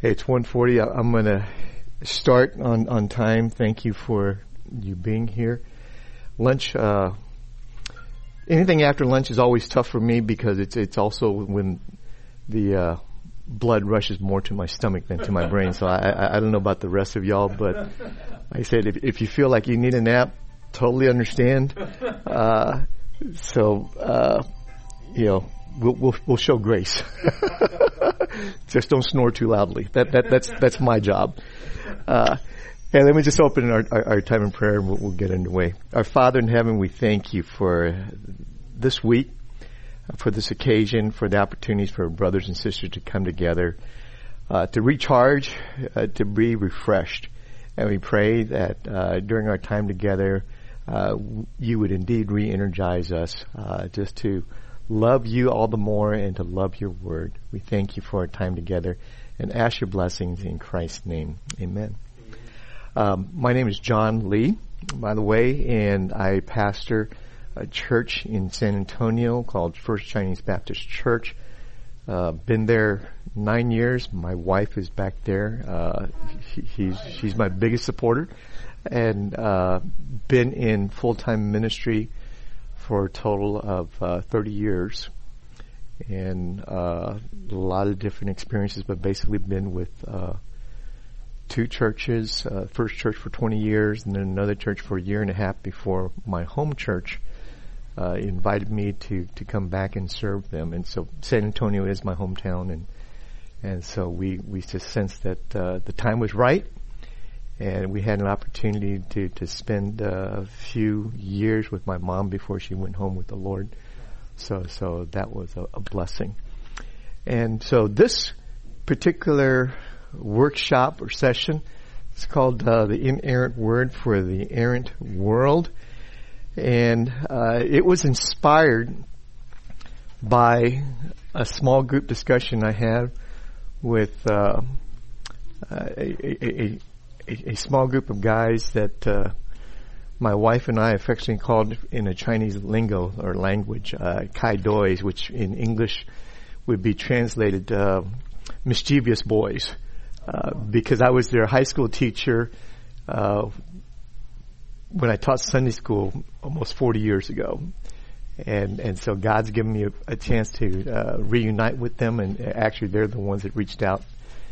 Hey, it's 1:40. I'm going to start on time. Thank you for you being here. Lunch, anything after lunch is always tough for me because it's also when the blood rushes more to my stomach than to my brain. So I don't know about the rest of y'all, but like I said, if you feel like you need a nap, totally understand. We'll show grace. Just don't snore too loudly. That's my job. And let me just open our time in prayer and we'll get underway. Our Father in heaven, we thank you for this week, for this occasion, for the opportunities for brothers and sisters to come together, to recharge, to be refreshed. And we pray that during our time together, you would indeed re-energize us just to love you all the more and to love your word. We thank you for our time together and ask your blessings in Christ's name. Amen. My name is John Lee, by the way, and I pastor a church in San Antonio called First Chinese Baptist Church. Been there 9 years. My wife is back there. She's my biggest supporter, and been in full-time ministry for a total of 30 years, and a lot of different experiences, but basically been with two churches, first church for 20 years, and then another church for a year and a half before my home church invited me to come back and serve them. And so San Antonio is my hometown, and so we just sensed that the time was right. And we had an opportunity to spend a few years with my mom before she went home with the Lord. So that was a blessing. And so this particular workshop or session is called the Inerrant Word for the Errant World. And it was inspired by a small group discussion I had with a small group of guys that my wife and I affectionately called in a Chinese lingo or language, Kai Dois, which in English would be translated mischievous boys, because I was their high school teacher when I taught Sunday school almost 40 years ago. And so God's given me a chance to reunite with them, and actually they're the ones that reached out.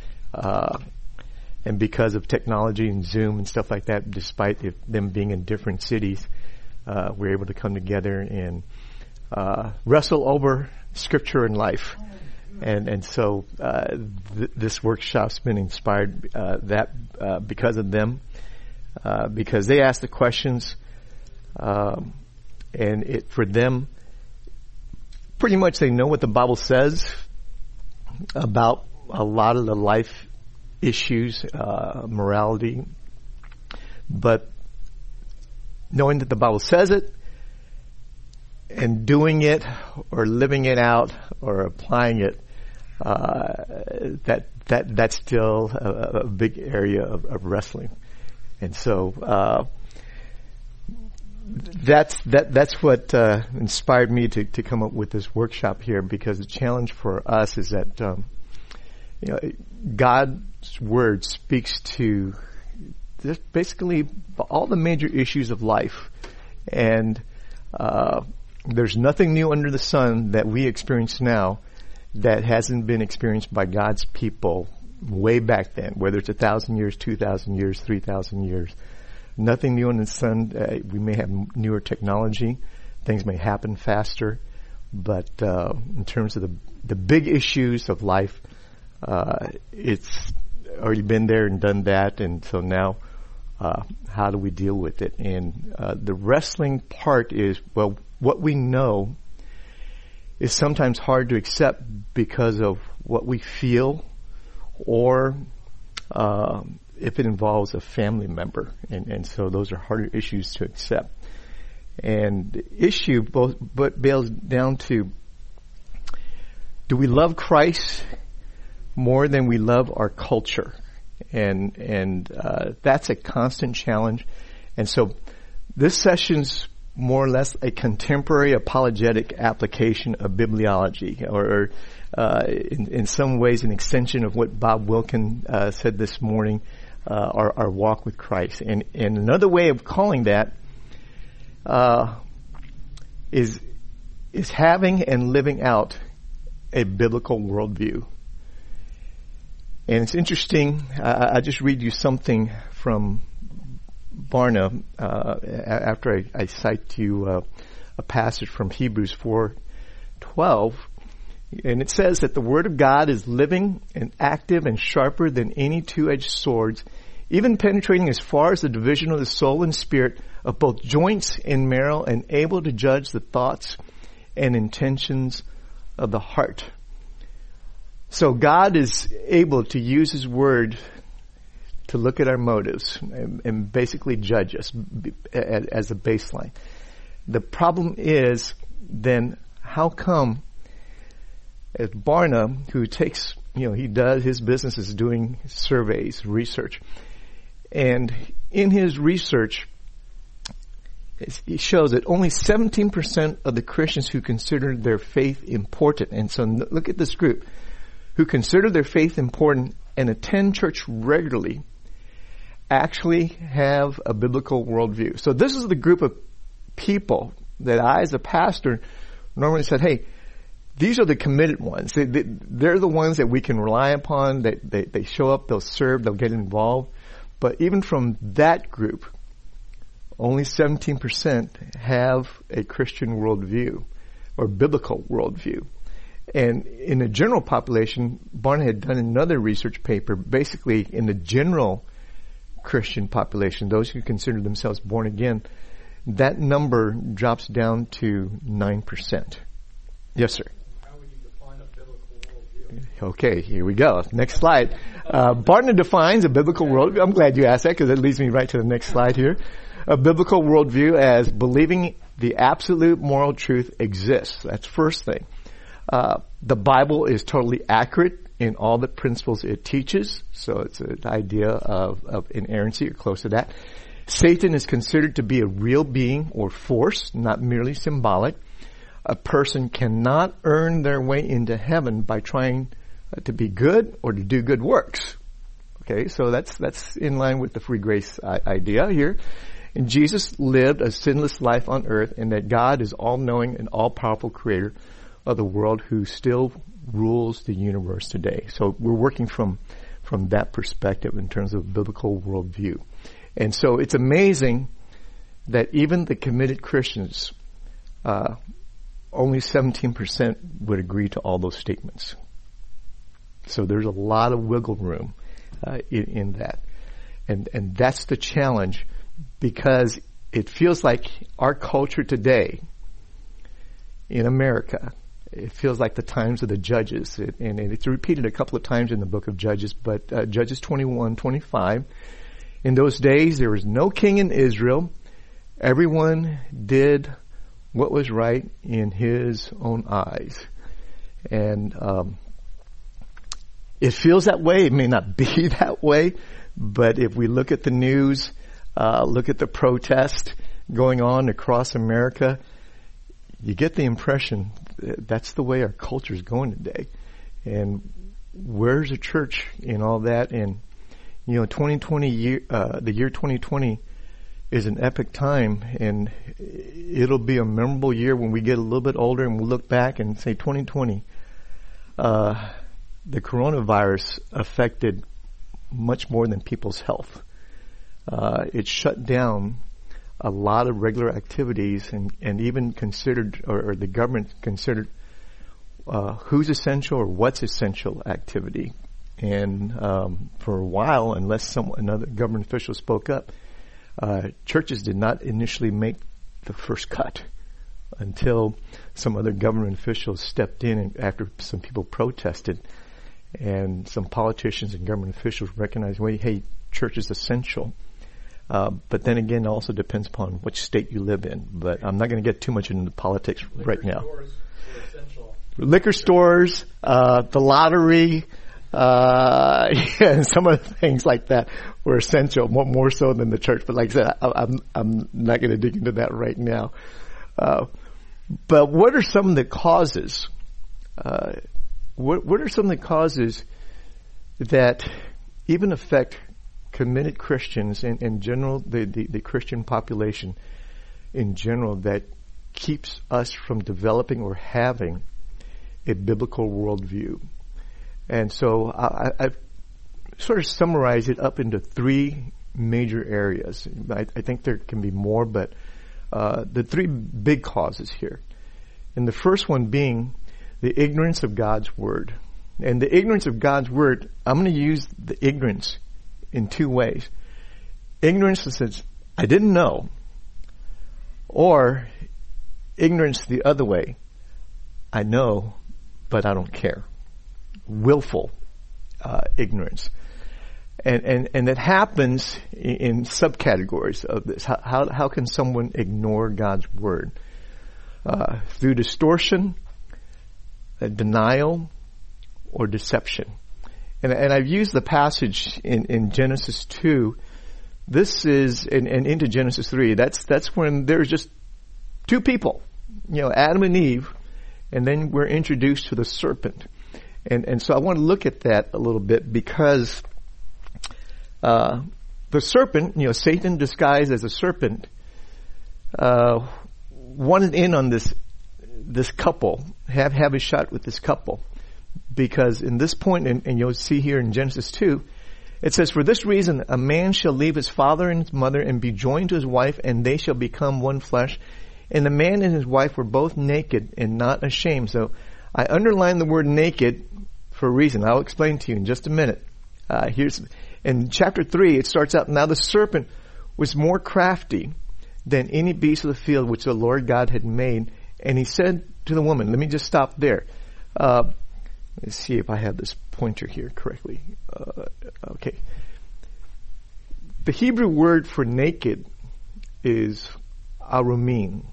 And because of technology and Zoom and stuff like that, despite them being in different cities, we're able to come together and wrestle over Scripture and life. And so this workshop's been inspired because of them, because they ask the questions, and for them, pretty much they know what the Bible says about a lot of the life issues, morality, but knowing that the Bible says it and doing it or living it out or applying it, that's still a big area of wrestling. And so that's what inspired me to come up with this workshop here, because the challenge for us is that God's Word speaks to basically all the major issues of life, and there's nothing new under the sun that we experience now that hasn't been experienced by God's people way back then, whether it's 1,000 years, 2,000 years, 3,000 years. Nothing new under the sun. We may have newer technology. Things may happen faster, but in terms of the big issues of life, it's already been there and done that, and so now how do we deal with it? And the wrestling part is, well, what we know is sometimes hard to accept because of what we feel, or if it involves a family member, and so those are harder issues to accept. And the issue boils down to, do we love Christ more than we love our culture? And that's a constant challenge. And so this session's more or less a contemporary apologetic application of bibliology, or in some ways an extension of what Bob Wilkin said this morning, our walk with Christ. And another way of calling that is having and living out a biblical worldview. And it's interesting, I just read you something from Barna after I cite to you a passage from Hebrews 4:12, and it says that the Word of God is living and active and sharper than any two-edged swords, even penetrating as far as the division of the soul and spirit, of both joints and marrow, and able to judge the thoughts and intentions of the heart. So God is able to use His Word to look at our motives and basically judge us as a baseline. The problem is then, how come, as Barna, who takes, he does, his business is doing surveys, research, and in his research, he shows that only 17% of the Christians who consider their faith important, and so look at this group, who consider their faith important and attend church regularly, actually have a biblical worldview. So this is the group of people that I, as a pastor, normally said, hey, these are the committed ones. They're the ones that we can rely upon, that they show up, they'll serve, they'll get involved. But even from that group, only 17% have a Christian worldview or biblical worldview. And in the general population, Barna had done another research paper, basically in the general Christian population, those who consider themselves born again, that number drops down to 9%. Yes, sir. How would you define a biblical worldview? Okay, here we go. Next slide. Barna defines a biblical worldview. I'm glad you asked that, because that leads me right to the next slide here. A biblical worldview as believing the absolute moral truth exists. That's first thing. The Bible is totally accurate in all the principles it teaches, so it's an idea of inerrancy or close to that. Satan is considered to be a real being or force, not merely symbolic. A person cannot earn their way into heaven by trying to be good or to do good works. Okay, so that's in line with the free grace idea here. And Jesus lived a sinless life on earth, and that God is all-knowing and all-powerful creator of the world who still rules the universe today. So we're working from that perspective in terms of biblical worldview. And so it's amazing that even the committed Christians, only 17% would agree to all those statements. So there's a lot of wiggle room in that. And that's the challenge, because it feels like our culture today in America, it feels like the times of the judges. And it's repeated a couple of times in the book of Judges, but Judges 21:25. In those days, there was no king in Israel. Everyone did what was right in his own eyes. And it feels that way. It may not be that way, but if we look at the news, look at the protest going on across America, you get the impression that that's the way our culture is going today. And where's the church in all that? And 2020 the year 2020 is an epic time, and it'll be a memorable year when we get a little bit older and we look back and say 2020. The coronavirus affected much more than people's health. It shut down a lot of regular activities, and even considered, or the government considered, who's essential or what's essential activity. And for a while, unless another government official spoke up, churches did not initially make the first cut until some other government officials stepped in, and after some people protested, and some politicians and government officials recognized, wait, hey, church is essential. But then again, it also depends upon which state you live in. But I'm not going to get too much into politics right now. Liquor stores were essential. Liquor stores, the lottery, And some of the things like that were essential, more so than the church. But like I said, I'm not going to dig into that right now. But what are some of the causes? What are some of the causes that even affect committed Christians and in general, the Christian population in general, that keeps us from developing or having a biblical worldview? And so I've sort of summarized it up into three major areas. I think there can be more, but the three big causes here. And the first one being the ignorance of God's Word. And the ignorance of God's Word, I'm going to use the ignorance in two ways. Ignorance that says, I didn't know, or ignorance the other way, I know, but I don't care. Willful ignorance. And that happens in subcategories of this. How can someone ignore God's Word? Through distortion, denial, or deception. And I've used the passage in Genesis 2. This is, and into Genesis 3, that's when there's just two people, Adam and Eve, and then we're introduced to the serpent. And so I want to look at that a little bit because the serpent, Satan disguised as a serpent, wanted in on this couple, have a shot with this couple. Because in this point, and you'll see here in Genesis 2, it says, for this reason, a man shall leave his father and his mother and be joined to his wife, and they shall become one flesh. And the man and his wife were both naked and not ashamed. So I underline the word naked for a reason. I'll explain to you in just a minute. Here's in chapter 3, it starts out, now the serpent was more crafty than any beast of the field which the Lord God had made. And he said to the woman, let me just stop there. Let's see if I have this pointer here correctly. Okay. The Hebrew word for naked is arumin.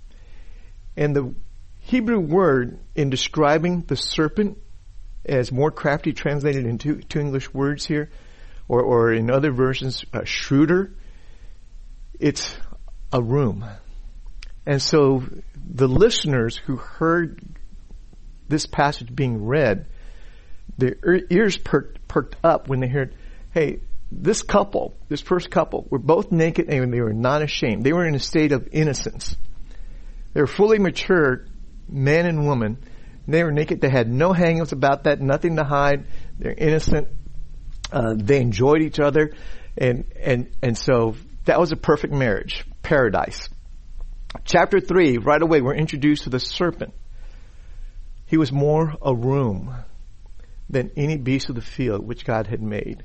And the Hebrew word in describing the serpent as more crafty, translated into two English words here, or in other versions, shrewder, it's arum. And so the listeners who heard this passage being read, their ears perked up when they heard, hey, this first couple, were both naked and they were not ashamed. They were in a state of innocence. They were fully mature, man and woman. They were naked. They had no hang-ups about that, nothing to hide. They're innocent. They enjoyed each other. And so that was a perfect marriage, paradise. Chapter 3, right away, we're introduced to the serpent. He was more arum than any beast of the field which God had made.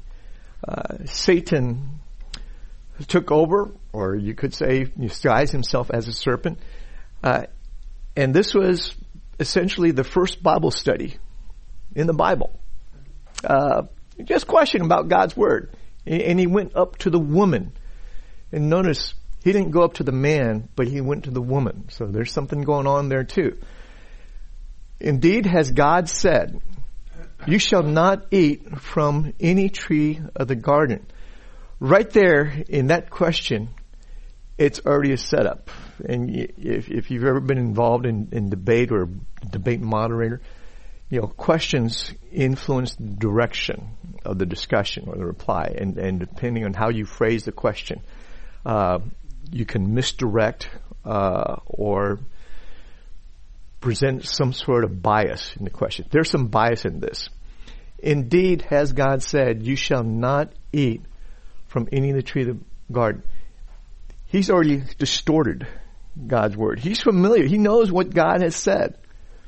Satan took over, or you could say, disguised himself as a serpent. And this was essentially the first Bible study in the Bible. Just question about God's Word. And he went up to the woman. And notice, he didn't go up to the man, but he went to the woman. So there's something going on there too. Indeed, has God said, you shall not eat from any tree of the garden. Right there in that question, it's already a setup. And if you've ever been involved in debate or debate moderator, questions influence the direction of the discussion or the reply. And depending on how you phrase the question, you can misdirect or present some sort of bias in the question. There's some bias in this. Indeed, has God said, you shall not eat from any of the tree of the garden. He's already distorted God's Word. He's familiar. He knows what God has said.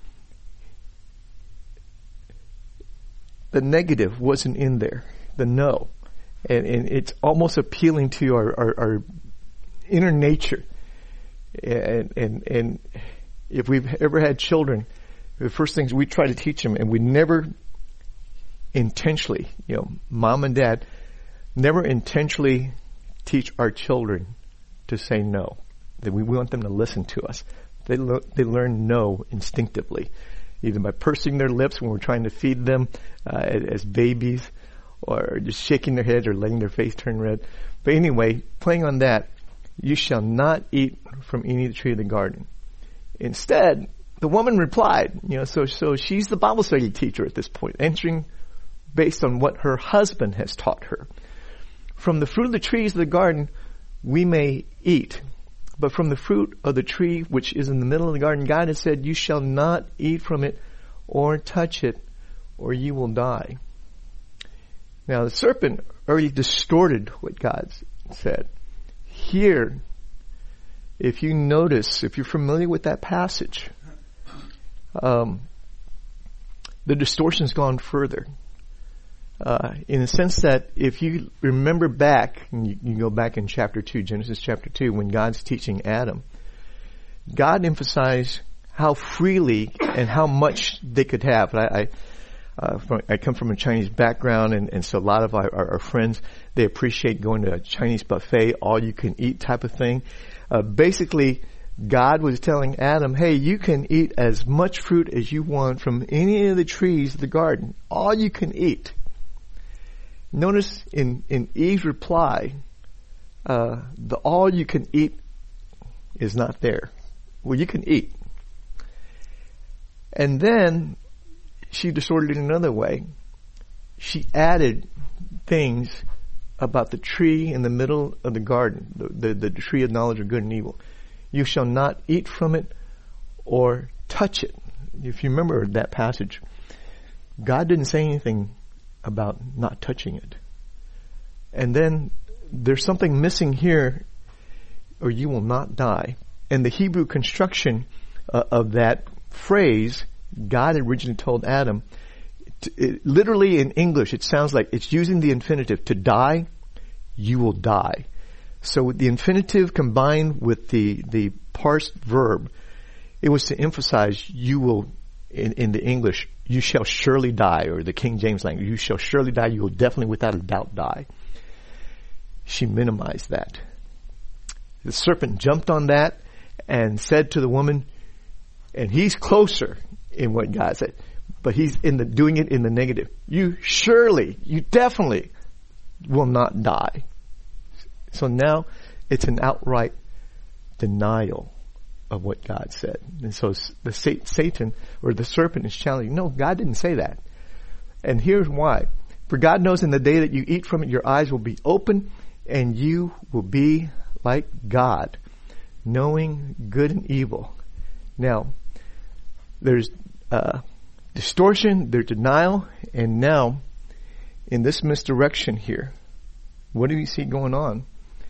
The negative wasn't in there. The no. And it's almost appealing to our inner nature. And if we've ever had children, the first things we try to teach them, and we never intentionally, mom and dad never intentionally teach our children to say no. That we want them to listen to us. They learn no instinctively. either by pursing their lips when we're trying to feed them as babies, or just shaking their heads or letting their face turn red. But anyway, playing on that, you shall not eat from any of the tree of the garden. Instead, the woman replied, so she's the Bible study teacher at this point, answering based on what her husband has taught her. From the fruit of the trees of the garden, we may eat. But from the fruit of the tree which is in the middle of the garden, God has said, you shall not eat from it or touch it, or you will die. Now, the serpent already distorted what God said. Here, if you notice, if you're familiar with that passage, the distortion's gone further. In the sense that if you remember back, and you go back in chapter 2, Genesis chapter 2, when God's teaching Adam, God emphasized how freely and how much they could have. I come from a Chinese background, and so a lot of our friends, they appreciate going to a Chinese buffet, all you can eat type of thing. Basically, God was telling Adam, hey, you can eat as much fruit as you want from any of the trees of the garden. All you can eat. Notice in Eve's reply, the all you can eat is not there. Well, you can eat. And then she distorted it another way. She added things about the tree in the middle of the garden, the tree of knowledge of good and evil. You shall not eat from it or touch it. If you remember that passage, God didn't say anything about not touching it. And then there's something missing here, or you will not die. And the Hebrew construction of that phrase, God originally told Adam, literally in English, it sounds like it's using the infinitive. To die, you will die. So with the infinitive combined with the parsed verb, it was to emphasize you will, in the English, you shall surely die, or the King James language, you shall surely die, you will definitely without a doubt die. She minimized that. The serpent jumped on that and said to the woman, and he's closer in what God said, but he's doing it in the negative. You definitely will not die. So now it's an outright denial of what God said. And so the Satan or the serpent is challenging, no, God didn't say that. And here's why. For God knows in the day that you eat from it, your eyes will be open and you will be like God, knowing good and evil. Now, there's distortion, there's denial, and now in this misdirection here, what do you see going on?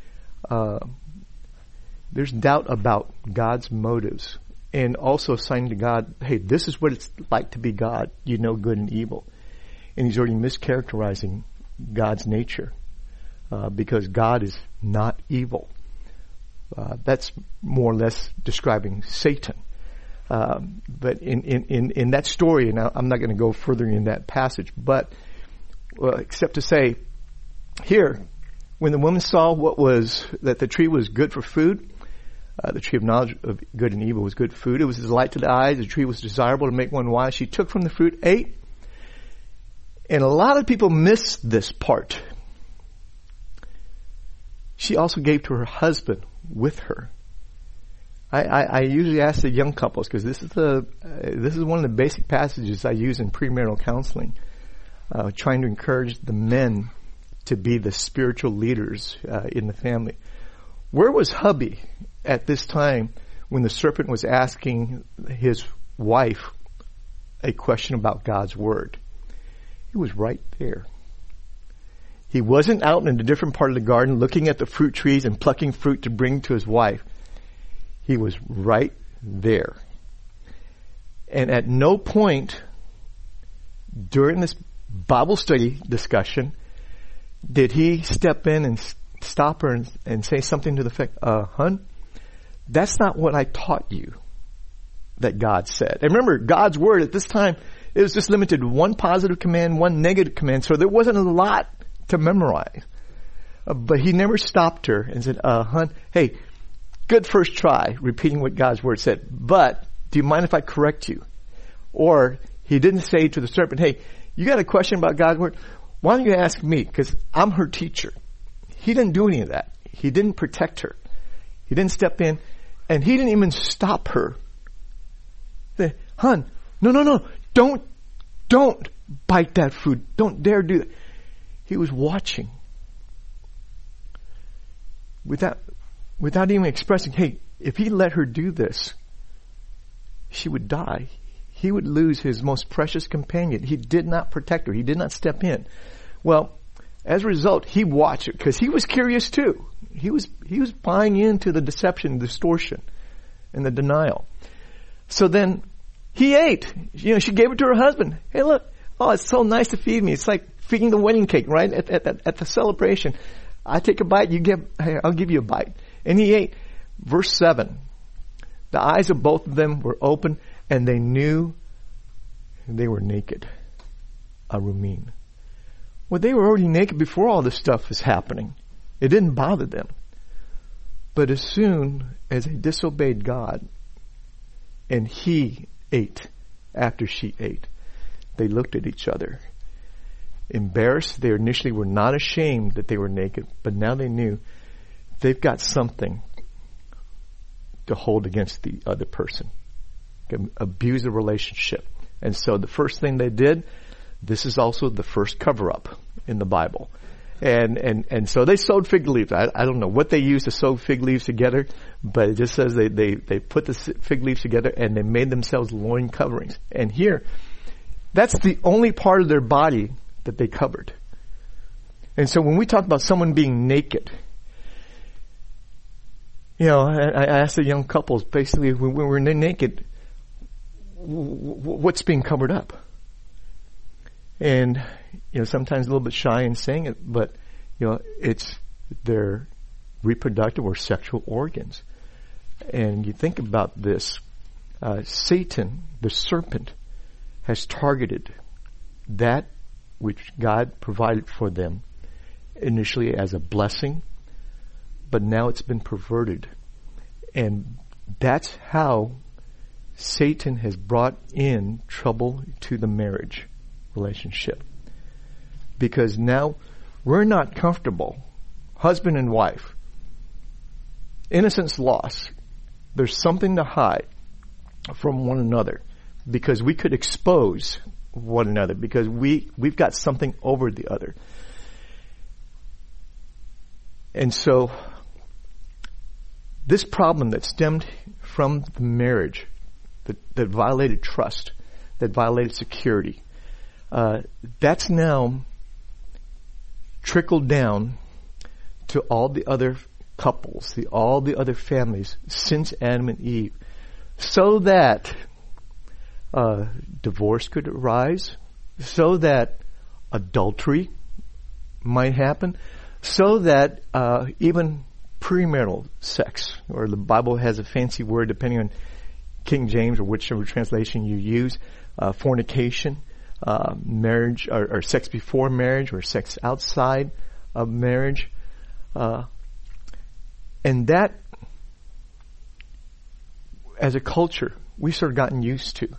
There's doubt about God's motives, and also assigning to God, hey, this is what it's like to be God. You know good and evil. And he's already mischaracterizing God's nature, because God is not evil. That's more or less describing Satan. But in that story, and I'm not going to go further in that passage, but except to say, here, when the woman saw that the tree was good for food, the tree of knowledge of good and evil was good food. It was a light to the eyes. The tree was desirable to make one wise. She took from the fruit, ate. And a lot of people miss this part. She also gave to her husband with her. I usually ask the young couples, because this is one of the basic passages I use in premarital counseling, trying to encourage the men to be the spiritual leaders in the family. Where was hubby at this time when the serpent was asking his wife a question about God's word? He was right there. He wasn't out in a different part of the garden looking at the fruit trees and plucking fruit to bring to his wife. He was right there. And at no point during this Bible study discussion did he step in and stop her and say something to the effect, hun, that's not what I taught you that God said. And remember, God's word at this time, it was just limited to one positive command, one negative command, so there wasn't a lot to memorize. But he never stopped her and said, hun, hey, good first try repeating what God's word said, but do you mind if I correct you? Or he didn't say to the serpent, hey, you got a question about God's word? Why don't you ask me? Because I'm her teacher. He didn't do any of that. He didn't protect her. He didn't step in. And he didn't even stop her. Say, hon, no. Don't bite that food. Don't dare do that. He was watching. Without even expressing, hey, if he let her do this, she would die. He would lose his most precious companion. He did not protect her. He did not step in. Well, as a result, he watched it because he was curious too. He was buying into the deception, distortion, and the denial. So then he ate. She gave it to her husband. Hey, look. Oh, it's so nice to feed me. It's like feeding the wedding cake, right? At the celebration. I take a bite, I'll give you a bite. And he ate. Verse 7. The eyes of both of them were open, and they knew they were naked. Arumin. Well, they were already naked before all this stuff was happening. It didn't bother them. But as soon as they disobeyed God, and he ate after she ate, they looked at each other. Embarrassed, they initially were not ashamed that they were naked, but now they knew they've got something to hold against the other person. Abuse the relationship. And so the first thing they did, this is also the first cover-up in the Bible. And so they sewed fig leaves. I don't know what they used to sew fig leaves together, but it just says they put the fig leaves together and they made themselves loin coverings. And here, that's the only part of their body that they covered. And so when we talk about someone being naked, I asked the young couples, basically, when we're naked, what's being covered up? And, sometimes a little bit shy in saying it, but, it's their reproductive or sexual organs. And you think about this, Satan, the serpent, has targeted that which God provided for them initially as a blessing, but now it's been perverted. And that's how Satan has brought in trouble to the marriage relationship. Because now we're not comfortable, husband and wife. Innocence lost. There's something to hide from one another. Because we could expose one another, because we've got something over the other. And so this problem that stemmed from the marriage, that violated trust, that violated security, that's now trickled down to all the other couples, all the other families since Adam and Eve, so that divorce could arise, so that adultery might happen, so that even premarital sex, or the Bible has a fancy word depending on King James or whichever translation you use, fornication, marriage, or sex before marriage, or sex outside of marriage, and that, as a culture, we sort of gotten used to.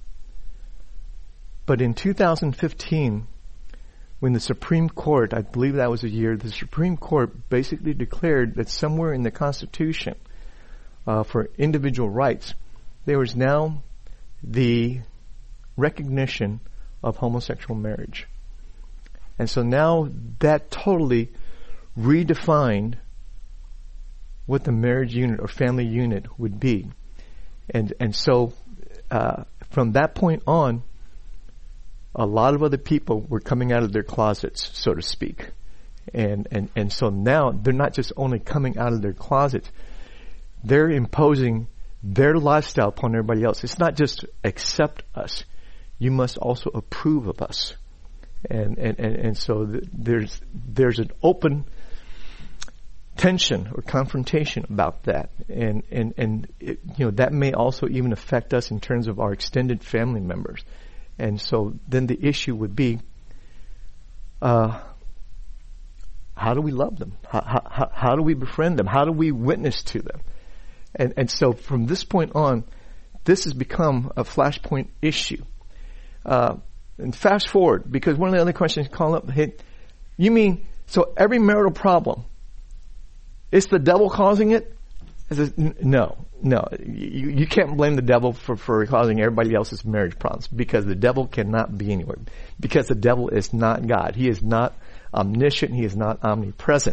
But in 2015, when the Supreme Court, I believe that was a year, the Supreme Court basically declared that somewhere in the Constitution, for individual rights, there was now the recognition of homosexual marriage. And so now that totally redefined what the marriage unit or family unit would be. And so from that point on, a lot of other people were coming out of their closets, so to speak. And so now they're not just only coming out of their closets, they're imposing their lifestyle upon everybody else. It's not just accept us. You must also approve of us. And so there's an open tension or confrontation about that. And it, that may also even affect us in terms of our extended family members. And so then the issue would be, how do we love them? How do we befriend them? How do we witness to them? And so from this point on, this has become a flashpoint issue. And fast forward, because one of the other questions call up, hey, you mean, so every marital problem, it's the devil causing it? I says, no. You can't blame the devil for causing everybody else's marriage problems, because the devil cannot be anywhere. Because the devil is not God. He is not omniscient. He is not omnipresent.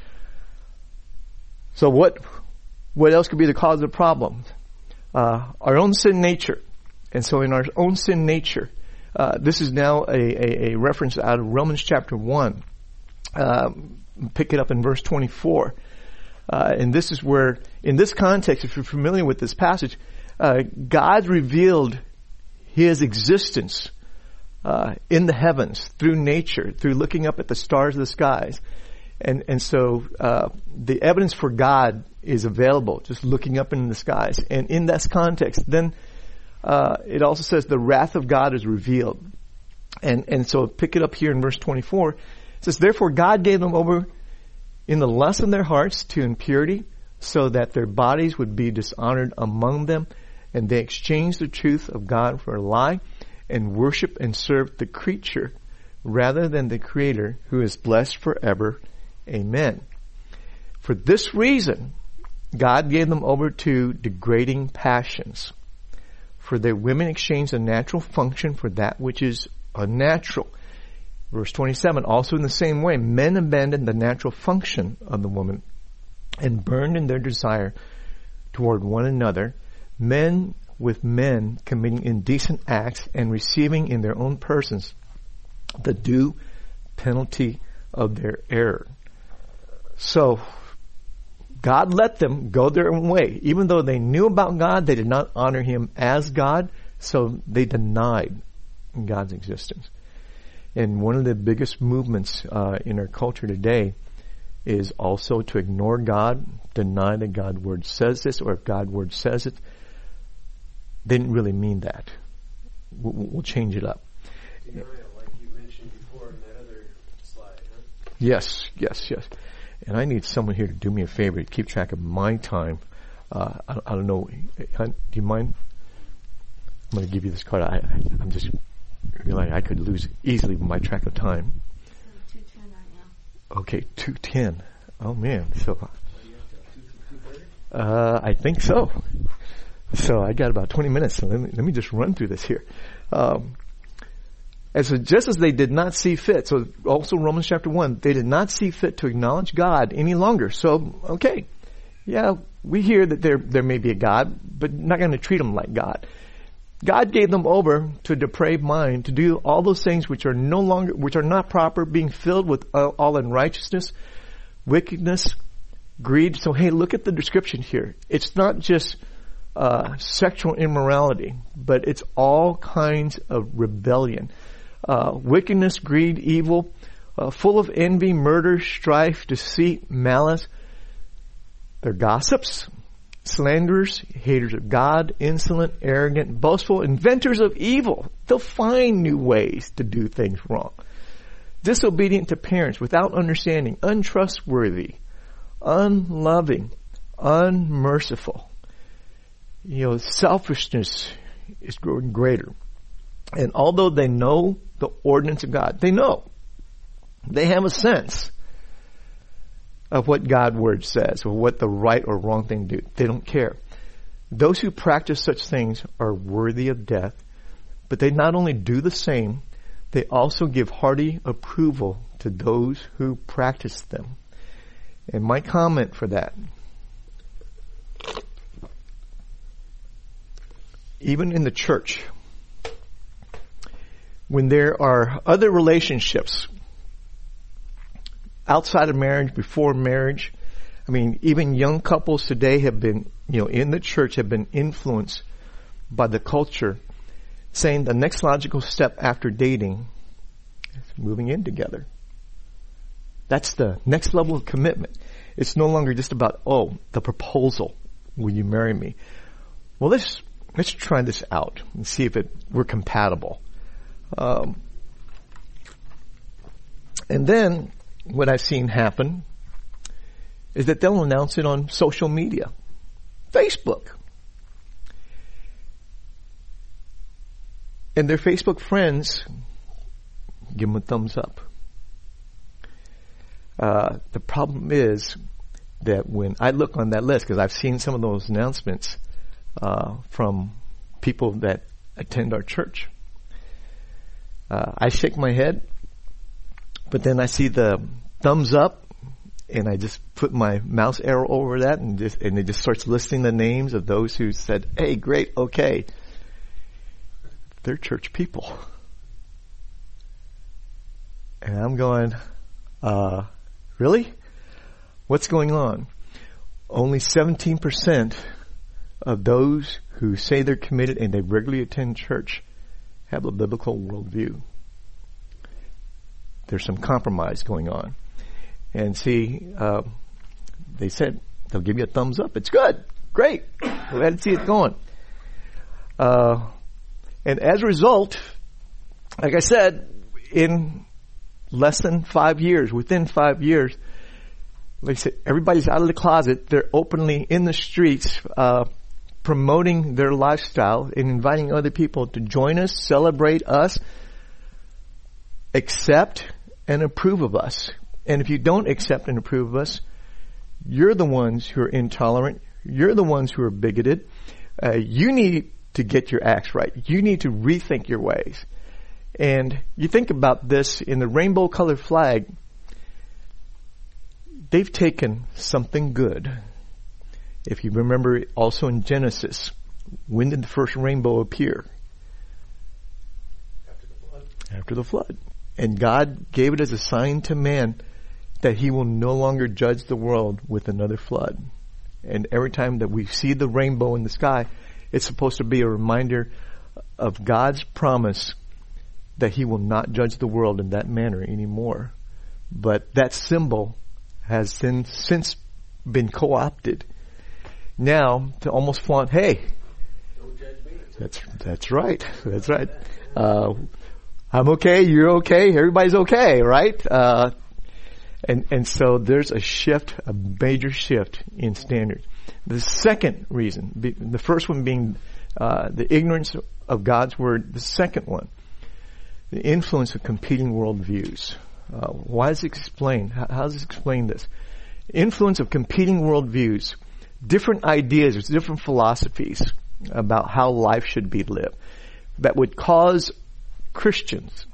So what else could be the cause of the problem? Our own sin nature. And so in our own sin nature, this is now a reference out of Romans chapter 1. Pick it up in verse 24. And this is where, in this context, if you're familiar with this passage, God revealed His existence in the heavens through nature, through looking up at the stars of the skies. And so the evidence for God is available, just looking up in the skies. And in this context, then it also says the wrath of God is revealed. And so pick it up here in verse 24. It says, therefore God gave them over in the lust of their hearts to impurity, so that their bodies would be dishonored among them, and they exchanged the truth of God for a lie, and worship and serve the creature rather than the Creator, who is blessed forever. Amen. For this reason, God gave them over to degrading passions. For their women exchanged a natural function for that which is unnatural. Verse 27, also in the same way, men abandoned the natural function of the woman and burned in their desire toward one another, men with men committing indecent acts and receiving in their own persons the due penalty of their error. So, God let them go their own way. Even though they knew about God, they did not honor Him as God, so they denied God's existence. And one of the biggest movements in our culture today is also to ignore God, deny that God's Word says this, or if God's Word says it, they didn't really mean that. We'll change it up. Denial, like you mentioned before in that other slide, huh? Yes. And I need someone here to do me a favor to keep track of my time. I don't know. Do you mind? I'm going to give you this card. I'm just realizing I could lose easily my track of time. 2:10 right now. Okay, 2:10. Oh man, so I think so. So I got about 20 minutes. So let me just run through this here. And so just as they did not see fit, so also Romans chapter 1, they did not see fit to acknowledge God any longer. So, okay, yeah, we hear that there may be a God, but not going to treat Him like God. God gave them over to a depraved mind to do all those things which are not proper, being filled with all unrighteousness, wickedness, greed. So hey, look at the description here. It's not just sexual immorality, but it's all kinds of rebellion. Wickedness, greed, evil, full of envy, murder, strife, deceit, malice. They're gossips, slanderers, haters of God, insolent, arrogant, boastful, inventors of evil. They'll find new ways to do things wrong. Disobedient to parents, without understanding, untrustworthy, unloving, unmerciful. Selfishness is growing greater. And although they know the ordinance of God, they have a sense of what God's Word says, or what the right or wrong thing to do. They don't care. Those who practice such things are worthy of death, but they not only do the same, they also give hearty approval to those who practice them. And my comment for that, even in the church, when there are other relationships outside of marriage, before marriage, even young couples today have been, in the church have been influenced by the culture, saying the next logical step after dating is moving in together. That's the next level of commitment. It's no longer just about, the proposal. Will you marry me? Well, let's try this out and see if we're compatible. And then what I've seen happen is that they'll announce it on social media, Facebook. And their Facebook friends give them a thumbs up. The problem is that when I look on that list, because I've seen some of those announcements from people that attend our church, I shake my head, but then I see the thumbs up, and I just put my mouse arrow over that, and it just starts listing the names of those who said, "Hey, great, okay." They're church people. And I'm going, really? What's going on? Only 17% of those who say they're committed and they regularly attend church have a biblical worldview. There's some compromise going on. And see, they said they'll give you a thumbs up. It's good. Great. Glad to see it going. And as a result, like I said, in less than 5 years, within 5 years, like I said, everybody's out of the closet. They're openly in the streets, promoting their lifestyle and inviting other people to join us, celebrate us, accept and approve of us. And if you don't accept and approve of us, you're the ones who are intolerant. You're the ones who are bigoted. You need to get your acts right. You need to rethink your ways. And you think about this in the rainbow colored flag, they've taken something good. If you remember also in Genesis, when did the first rainbow appear? After the flood. And God gave it as a sign to man that he will no longer judge the world with another flood. And every time that we see the rainbow in the sky, it's supposed to be a reminder of God's promise that he will not judge the world in that manner anymore. But that symbol has since been co-opted now to almost flaunt, hey, Don't judge me. that's right. That's right. I'm okay, you're okay, everybody's okay, right? And so there's a shift, a major shift in standards. The second reason, the first one being the ignorance of God's word. The second one, the influence of competing worldviews. Why does it explain? How does it explain this? Influence of competing worldviews, different ideas, there's different philosophies about how life should be lived that would cause Christians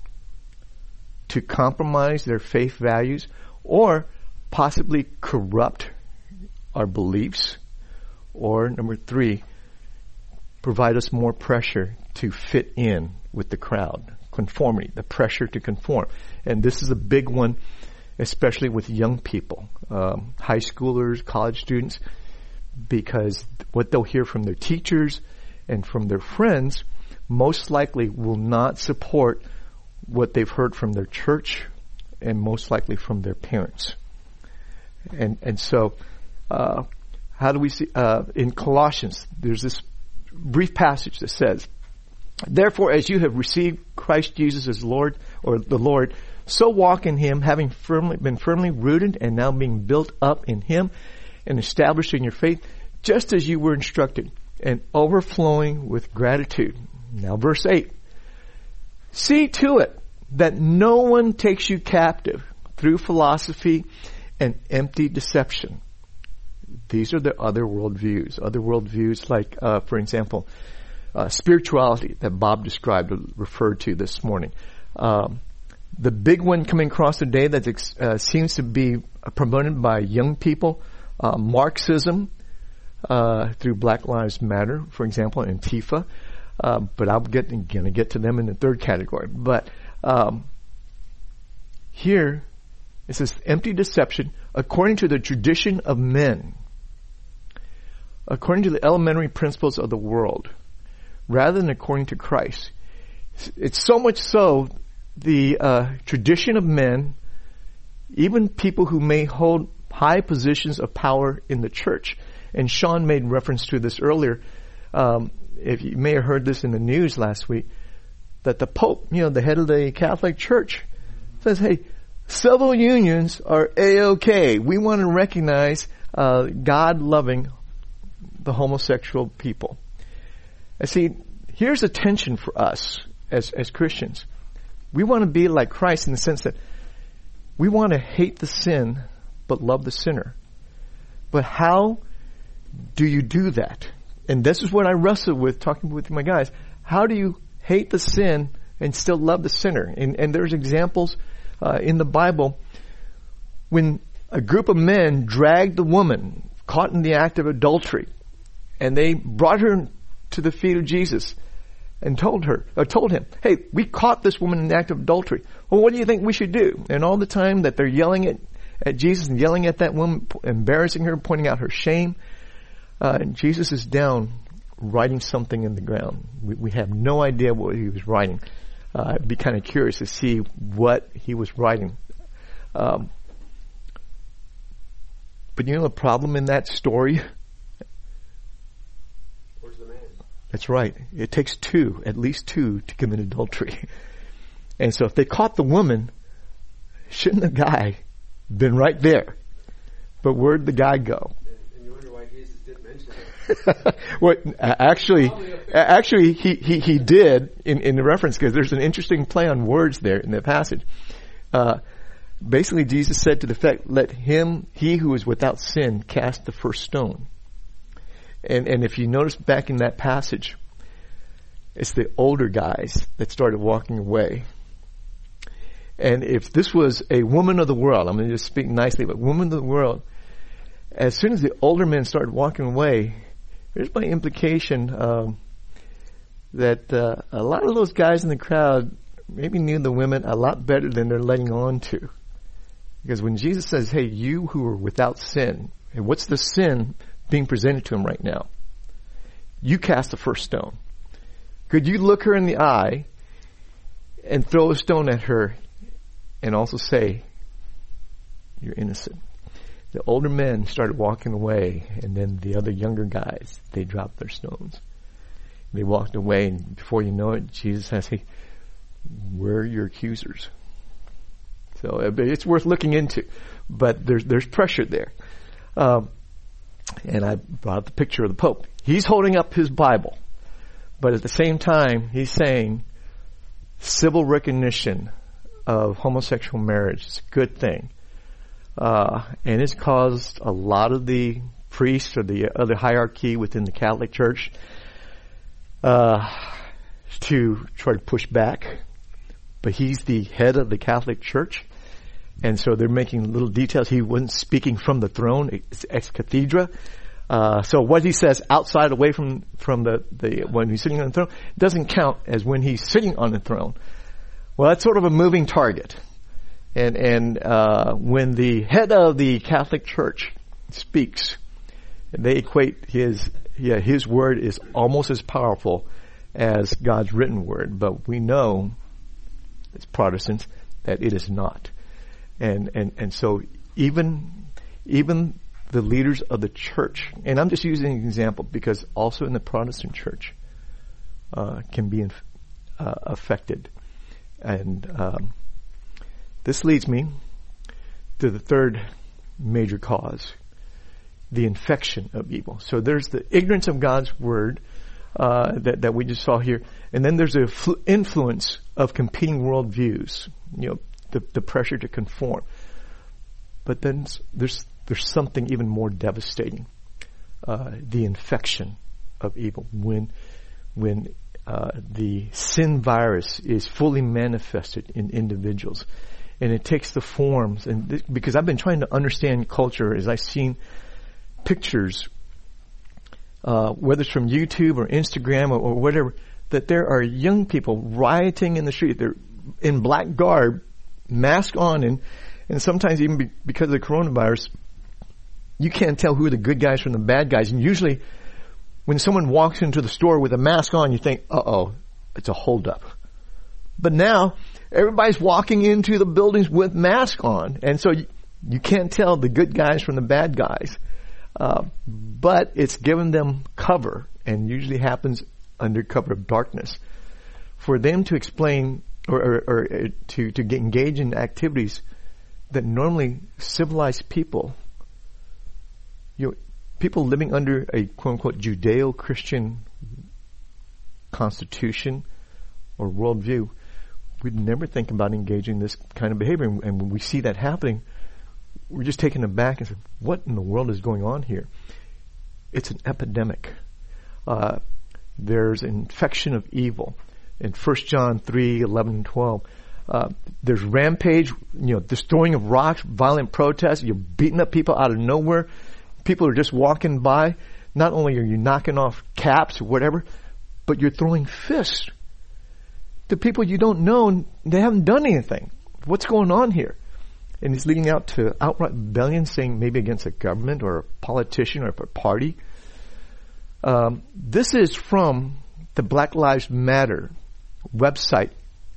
to compromise their faith values or possibly corrupt our beliefs, or number 3, provide us more pressure to fit in with the crowd. Conformity, the pressure to conform. And this is a big one, especially with young people, high schoolers, college students, because what they'll hear from their teachers and from their friends most likely will not support what they've heard from their church and most likely from their parents. And so, how do we see, in Colossians, there's this brief passage that says, "Therefore, as you have received Christ Jesus as Lord, or the Lord, so walk in him, having been firmly rooted and now being built up in him and established in your faith, just as you were instructed, and overflowing with gratitude." Now verse 8. "See to it that no one takes you captive through philosophy and empty deception." These are the other worldviews. Other worldviews like, for example, spirituality that Bob described, referred to this morning. The big one coming across today that seems to be promoted by young people, Marxism, through Black Lives Matter, for example, Antifa. But I'm going to get to them in the third category. But here it says empty deception according to the tradition of men, according to the elementary principles of the world, rather than according to Christ. It's so much so the tradition of men, even people who may hold high positions of power in the church. And Sean made reference to this earlier. If you may have heard this in the news last week, that the Pope, the head of the Catholic Church, says, hey, civil unions are A-OK. We want to recognize God loving the homosexual people. And see, here's a tension for us as Christians. We want to be like Christ in the sense that we want to hate the sin but love the sinner. But how do you do that? And this is what I wrestle with talking with my guys. How do you hate the sin and still love the sinner? And there's examples in the Bible when a group of men dragged the woman caught in the act of adultery, and they brought her to the feet of Jesus and told him, hey, we caught this woman in the act of adultery. Well, what do you think we should do? And all the time that they're yelling at Jesus and yelling at that woman, embarrassing her, pointing out her shame, and Jesus is down writing something in the ground. We have no idea what he was writing. I'd be kind of curious to see what he was writing. But you know the problem in that story? Where's the man? That's right. It takes two, at least two, to commit adultery. And so if they caught the woman, shouldn't the guy been right there? But where'd the guy go? And you wonder why Jesus didn't mention that. Well, actually, he did in the reference, because there's an interesting play on words there in the passage. Basically, Jesus said to the effect, let he who is without sin cast the first stone. And if you notice back in that passage, it's the older guys that started walking away. And if this was a woman of the world, I'm going to just speak nicely, but woman of the world, as soon as the older men started walking away, there's my implication that a lot of those guys in the crowd maybe knew the women a lot better than they're letting on to. Because when Jesus says, hey, you who are without sin, and what's the sin being presented to him right now? You cast the first stone. Could you look her in the eye and throw a stone at her and also say, you're innocent? The older men started walking away, and then the other younger guys, they dropped their stones. They walked away, and before you know it, Jesus says, hey, where are your accusers? So it's worth looking into, but there's pressure there. And I brought up the picture of the Pope. He's holding up his Bible, but at the same time, he's saying civil recognition of homosexual marriage is a good thing. And it's caused a lot of the priests or the other hierarchy within the Catholic Church to try to push back. But he's the head of the Catholic Church, and so they're making little details. He wasn't speaking from the throne, it's ex cathedra. So what he says outside, away from the when he's sitting on the throne, doesn't count as when he's sitting on the throne. Well, that's sort of a moving target. And when the head of the Catholic Church speaks, they equate his word is almost as powerful as God's written word. But we know, as Protestants, that it is not. And so even the leaders of the church, and I'm just using an example because also in the Protestant church can be affected. And this leads me to the third major cause, the infection of evil. So there's the ignorance of God's word that we just saw here, and then there's the influence of competing worldviews. The pressure to conform. But then there's something even more devastating, the infection of evil. When the sin virus is fully manifested in individuals, and it takes the forms, and because I've been trying to understand culture as I've seen pictures, whether it's from YouTube or Instagram or whatever, that there are young people rioting in the street. They're in black garb, mask on, and sometimes even because of the coronavirus, you can't tell who are the good guys from the bad guys. And usually when someone walks into the store with a mask on, you think, uh-oh, it's a holdup. But now everybody's walking into the buildings with masks on, and so you can't tell the good guys from the bad guys. But it's given them cover, and usually happens under cover of darkness, for them to explain or to engage in activities that normally civilized people, people living under a quote unquote Judeo-Christian constitution, or worldview, we'd never think about engaging this kind of behavior. And when we see that happening, we're just taken aback and say, what in the world is going on here? It's an epidemic. There's infection of evil. In 1 John 3:11 and 12, there's rampage, destroying of rocks, violent protests. You're beating up people out of nowhere. People are just walking by. Not only are you knocking off caps or whatever, but you're throwing fists to people you don't know, and they haven't done anything. What's going on here? And it's leading out to outright rebellion, saying maybe against a government or a politician or a party. This is from the Black Lives Matter website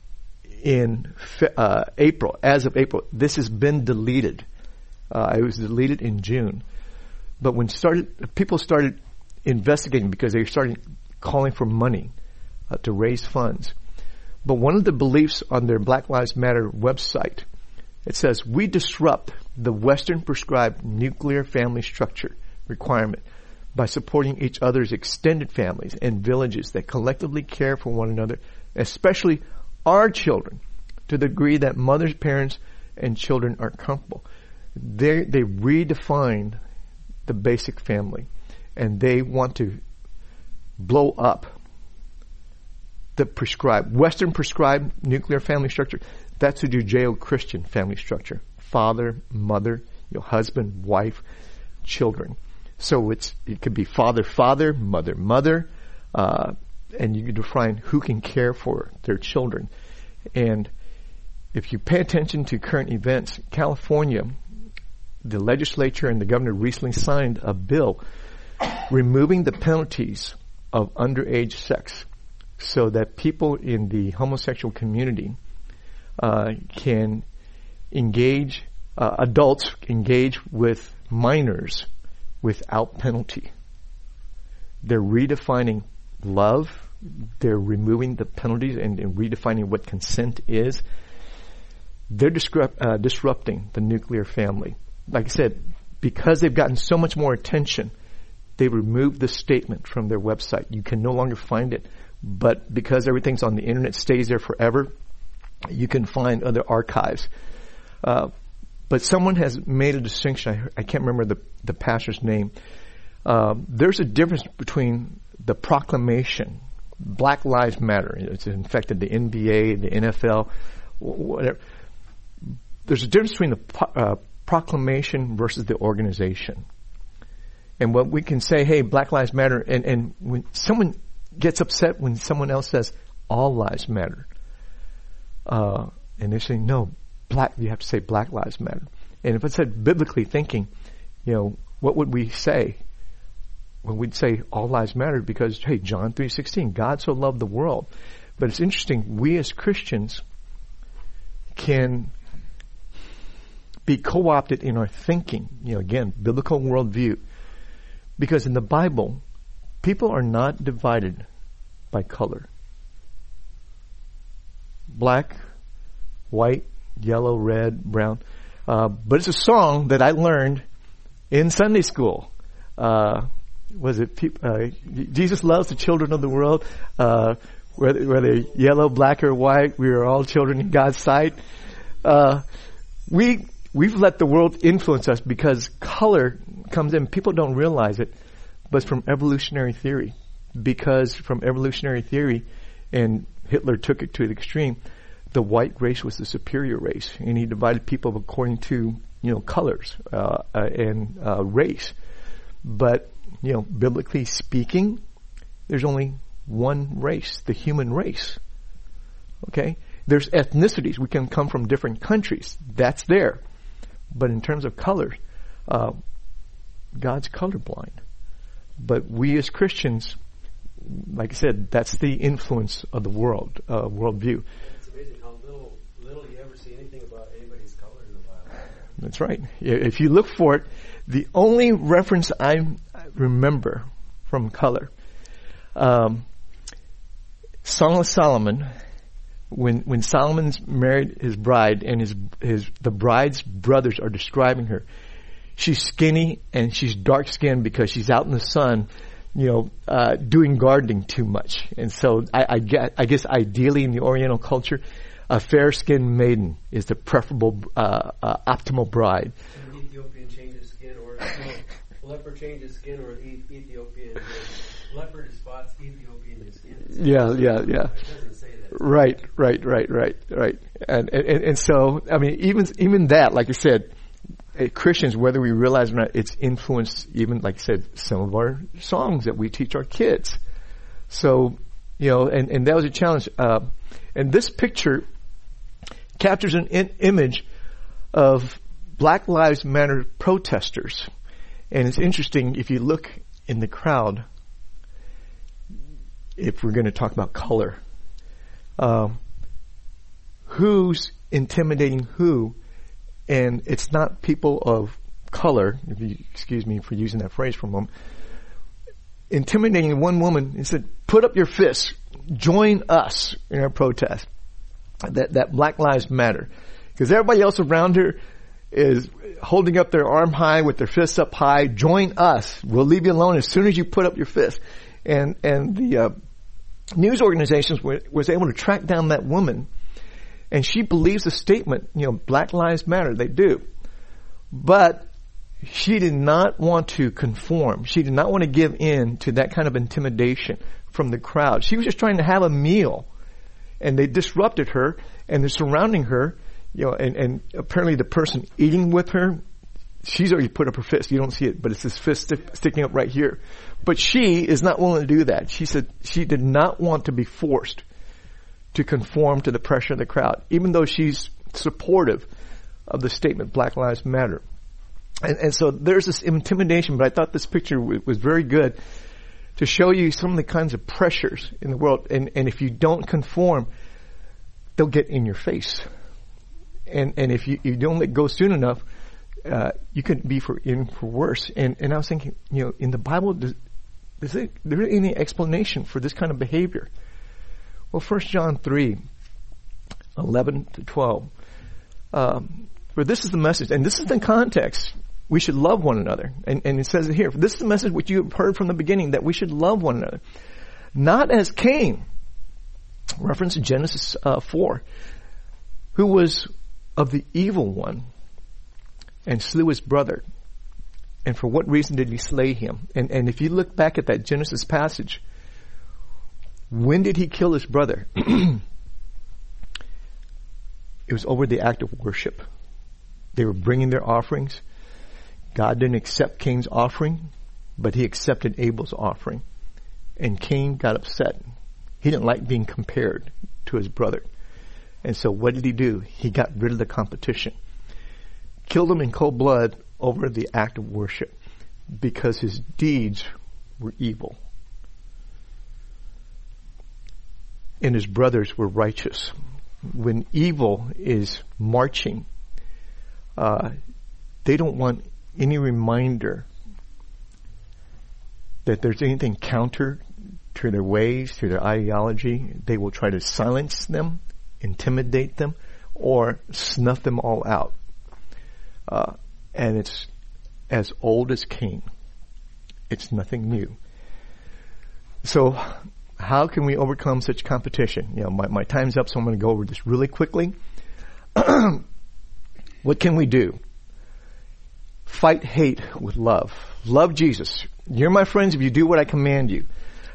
in April. As of April, this has been deleted. It was deleted in June. But when people started investigating because they started calling for money to raise funds. But one of the beliefs on their Black Lives Matter website, it says, we disrupt the Western prescribed nuclear family structure requirement by supporting each other's extended families and villages that collectively care for one another, especially our children, to the degree that mothers, parents, and children are comfortable. They redefined the basic family, and they want to blow up the Western prescribed nuclear family structure. That's a Judeo-Christian family structure. Father, mother, husband, wife, children. So it could be father, mother, and you can define who can care for their children. And if you pay attention to current events, California, the legislature and the governor recently signed a bill removing the penalties of underage sex so that people in the homosexual community can engage, adults engage with minors without penalty. They're redefining love. They're removing the penalties and redefining what consent is. They're disrupting the nuclear family. Like I said, because they've gotten so much more attention, they removed the statement from their website. You can no longer find it. But because everything's on the internet, stays there forever, you can find other archives. But someone has made a distinction. I can't remember the pastor's name. There's a difference between the proclamation, Black Lives Matter. It's infected the NBA, the NFL, whatever. There's a difference between the proclamation versus the organization. And what we can say, hey, Black Lives Matter, and when someone gets upset when someone else says all lives matter, and they're saying, no, you have to say Black Lives Matter. And if it's said biblically thinking, what would we say? Well, we'd say all lives matter because, hey, John 3:16, God so loved the world. But it's interesting, we as Christians can be co-opted in our thinking, again, biblical worldview. Because in the Bible, people are not divided by color. Black, white, yellow, red, brown. But it's a song that I learned in Sunday school. Jesus loves the children of the world, whether yellow, black, or white, we are all children in God's sight. We've let the world influence us because color comes in. People don't realize it, but it's from evolutionary theory. Because from evolutionary theory, and Hitler took it to the extreme, the white race was the superior race, and he divided people according to colors and race. But biblically speaking, there's only one race, the human race. Okay, there's ethnicities. We can come from different countries. That's there. But in terms of color, God's colorblind. But we as Christians, like I said, that's the influence of the worldview. It's amazing how little you ever see anything about anybody's color in the Bible. That's right. If you look for it, the only reference I remember from color, Song of Solomon, when Solomon's married his bride and the bride's brothers are describing her, she's skinny and she's dark skinned because she's out in the sun doing gardening too much. And so I guess ideally in the Oriental culture, a fair-skinned maiden is the preferable, optimal bride. An Ethiopian changes skin, or leopard changes skin, or Ethiopian leopard spots Ethiopian skin. Yeah. It doesn't say that. Right. And so, I mean, even that, like I said, Christians, whether we realize it or not, it's influenced even, like I said, some of our songs that we teach our kids. So, and that was a challenge. And this picture captures an image of Black Lives Matter protesters. And it's interesting, if you look in the crowd, if we're going to talk about color, who's intimidating who? And it's not people of color, if you excuse me for using that phrase for a moment, intimidating one woman and said, put up your fists, join us in our protest. That Black Lives Matter. Because everybody else around her is holding up their arm high with their fists up high. Join us. We'll leave you alone as soon as you put up your fist. And the news organizations was able to track down that woman. And she believes the statement, Black Lives Matter. They do. But she did not want to conform. She did not want to give in to that kind of intimidation from the crowd. She was just trying to have a meal. And they disrupted her, and they're surrounding her, and apparently the person eating with her, she's already put up her fist. You don't see it, but it's this fist sticking up right here. But she is not willing to do that. She said she did not want to be forced to conform to the pressure of the crowd, even though she's supportive of the statement, Black Lives Matter. And so there's this intimidation, but I thought this picture was very good to show you some of the kinds of pressures in the world. And if you don't conform, they'll get in your face. And if you don't let go soon enough, you could be in for worse. And I was thinking, in the Bible, is there any explanation for this kind of behavior? Well, 1 John 3:11-12. For this is the message, and this is the context. We should love one another. And it says it here. This is the message which you have heard from the beginning, that we should love one another. Not as Cain, reference to Genesis 4, who was of the evil one and slew his brother. And for what reason did he slay him? And if you look back at that Genesis passage, when did he kill his brother? It was over the act of worship. They were bringing their offerings. God didn't accept Cain's offering, but he accepted Abel's offering. And Cain got upset. He didn't like being compared to his brother. And so what did he do? He got rid of the competition. Killed him in cold blood over the act of worship because his deeds were evil. And his brothers were righteous. When evil is marching, they don't want any reminder that there's anything counter to their ways, to their ideology. They will try to silence them, intimidate them, or snuff them all out. And it's as old as Cain. It's nothing new. So how can we overcome such competition? My time's up, so I'm going to go over this really quickly. What can we do? Fight hate with love. Love Jesus. You're my friends if you do what I command you.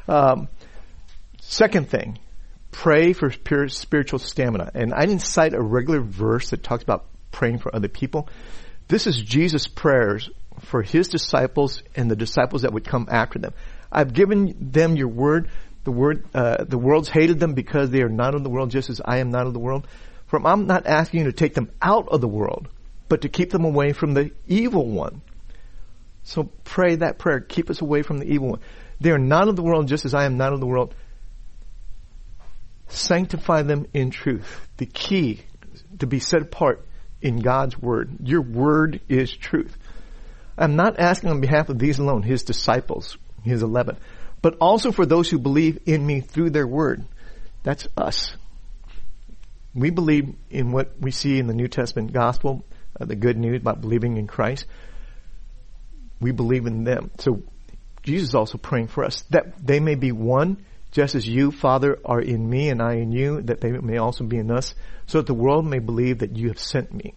Second thing, pray for spiritual stamina. And I didn't cite a regular verse that talks about praying for other people. This is Jesus' prayers for his disciples and the disciples that would come after them. I've given them your word. The world's hated them because they are not of the world, just as I am not of the world. For I'm not asking you to take them out of the world, but to keep them away from the evil one. So pray that prayer. Keep us away from the evil one. They are not of the world, just as I am not of the world. Sanctify them in truth. The key to be set apart in God's word. Your word is truth. I'm not asking on behalf of these alone, his disciples, his 11, but also for those who believe in me through their word. That's us. We believe in what we see in the New Testament gospel, the good news about believing in Christ. We believe in them. So Jesus is also praying for us, that they may be one, just as you, Father, are in me and I in you, that they may also be in us, so that the world may believe that you have sent me.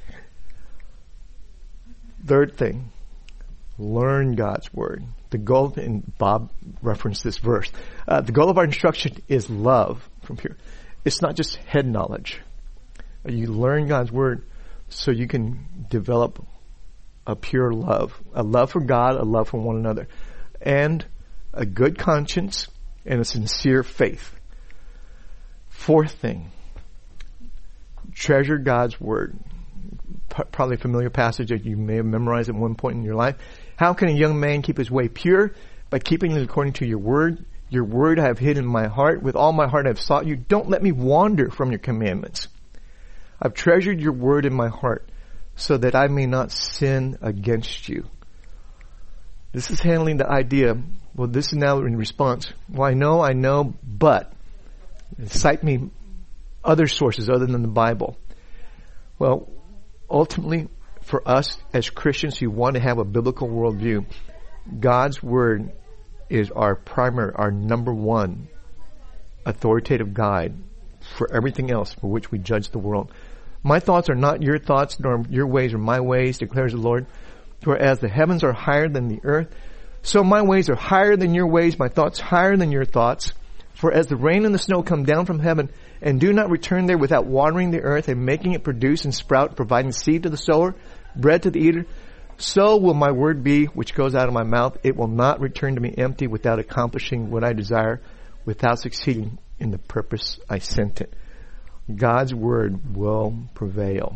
Third thing, learn God's word. The goal, and Bob referenced this verse, the goal of our instruction is love from here. It's not just head knowledge. You learn God's word so you can develop a pure love, a love for God, a love for one another, and a good conscience and a sincere faith. Fourth thing, treasure God's word. Probably a familiar passage that you may have memorized at one point in your life. How can a young man keep his way pure? By keeping it according to your word. Your word I have hid in my heart. With all my heart I have sought you. Don't let me wander from your commandments. I've treasured your word in my heart so that I may not sin against you. This is handling the idea. Well, this is now in response. Well, I know, but cite me other sources other than the Bible. Well, ultimately, for us as Christians who want to have a biblical worldview, God's word is our primary, our number one authoritative guide for everything else for which we judge the world. My thoughts are not your thoughts, nor your ways are my ways, declares the Lord. For as the heavens are higher than the earth, so my ways are higher than your ways, my thoughts higher than your thoughts. For as the rain and the snow come down from heaven, and do not return there without watering the earth and making it produce and sprout, providing seed to the sower, bread to the eater, so will my word be which goes out of my mouth. It will not return to me empty, without accomplishing what I desire, without succeeding in the purpose I sent it. God's word will prevail.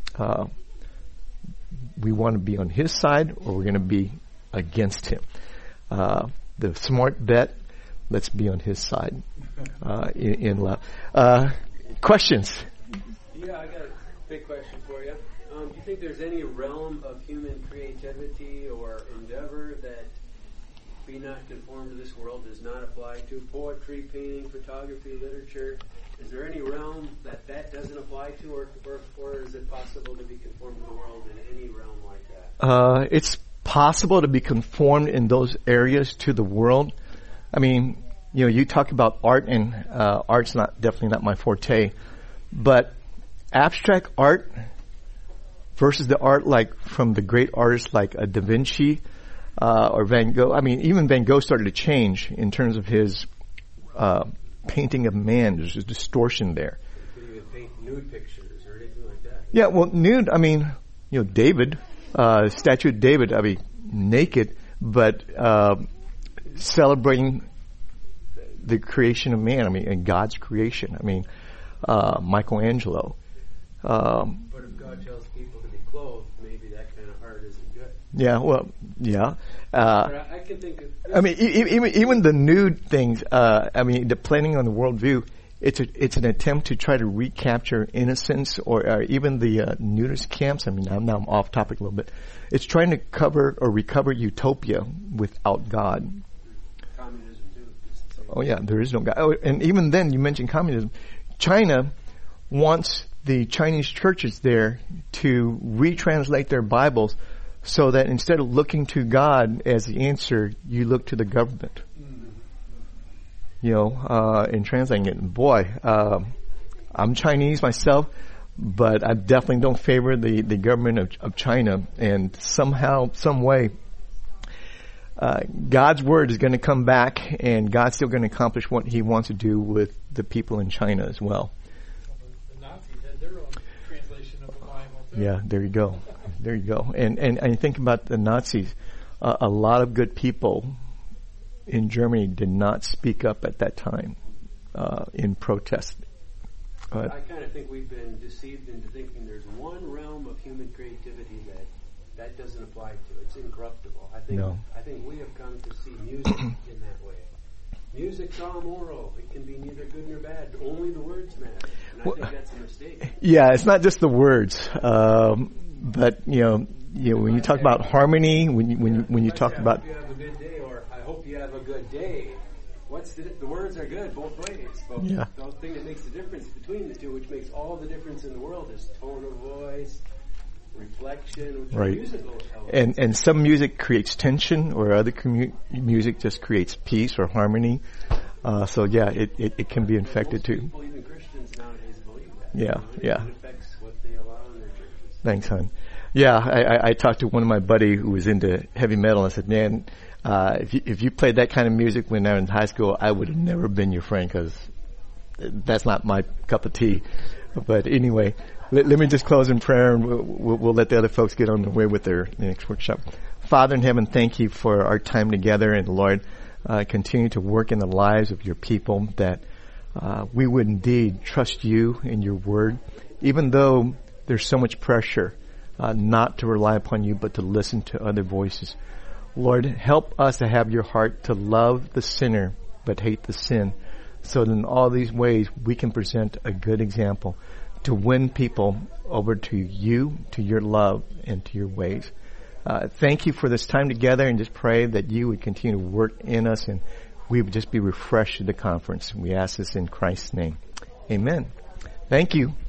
We want to be on his side, or we're going to be against him. The smart bet, let's be on his side in love. Questions? Yeah, I got a big question for you. Do you think there's any realm of human creativity or endeavor that be not conformed to this world does not apply to? Poetry, painting, photography, literature. Is there any realm that doesn't apply to, or is it possible to be conformed to the world in any realm like that? It's possible to be conformed in those areas to the world. I mean, you talk about art, and art's definitely not my forte, but abstract art versus the art like from the great artists like Da Vinci or Van Gogh. I mean, even Van Gogh started to change in terms of his painting of man. There's a distortion there. You could even paint nude pictures or anything like that. Yeah, well, nude, I mean, David, statue of David, I mean, naked, but celebrating the creation of man, I mean, and God's creation. I mean, Michelangelo. But if God tells people to be clothed, maybe that kind of art isn't good. Yeah, well, yeah. But I can think of... I mean, even the nude things, I mean, depending on the worldview, it's an attempt to try to recapture innocence, or even the nudist camps. I mean, now I'm off topic a little bit. It's trying to cover or recover utopia without God. Communism, too. Oh, yeah, there is no God. Oh, and even then, you mentioned communism. China wants the Chinese churches there to retranslate their Bibles so that instead of looking to God as the answer, you look to the government. In translating it. Boy, I'm Chinese myself, but I definitely don't favor the government of China. And somehow, some way, God's word is going to come back, and God's still going to accomplish what he wants to do with the people in China as well. The Nazis had their own translation of the Bible, too. Yeah, there you go. There you go. And you think about the Nazis, a lot of good people in Germany did not speak up at that time in protest. I kind of think we've been deceived into thinking there's one realm of human creativity that doesn't apply to. It's incorruptible. I think we have come to see music in that way. Music's all moral. It can be neither good nor bad. Only the words matter. And I think that's a mistake. Yeah, it's not just the words, but when you talk about harmony, when you talk about. You have a good day, or I hope you have a good day. The words are good both ways. But the thing that makes the difference between the two, which makes all the difference in the world, is tone of voice, reflection, which Right. musical elements. And some music creates tension, or other music just creates peace or harmony. So yeah, it can be infected too. People, even Christians nowadays, believe that. Yeah, yeah. It affects what they allow in their churches. Thanks, hon. Yeah, I talked to one of my buddy who was into heavy metal, and I said, man, if you played that kind of music when I was in high school, I would have never been your friend, because that's not my cup of tea. But anyway, let me just close in prayer, and we'll let the other folks get on their way with their next workshop. Father in heaven, thank you for our time together, and Lord, continue to work in the lives of your people, that we would indeed trust you and your word, even though there's so much pressure not to rely upon you, but to listen to other voices. Lord, help us to have your heart to love the sinner, but hate the sin, so that in all these ways we can present a good example to win people over to you, to your love, and to your ways. Thank you for this time together, and just pray that you would continue to work in us, and we would just be refreshed at the conference. We ask this in Christ's name. Amen. Thank you.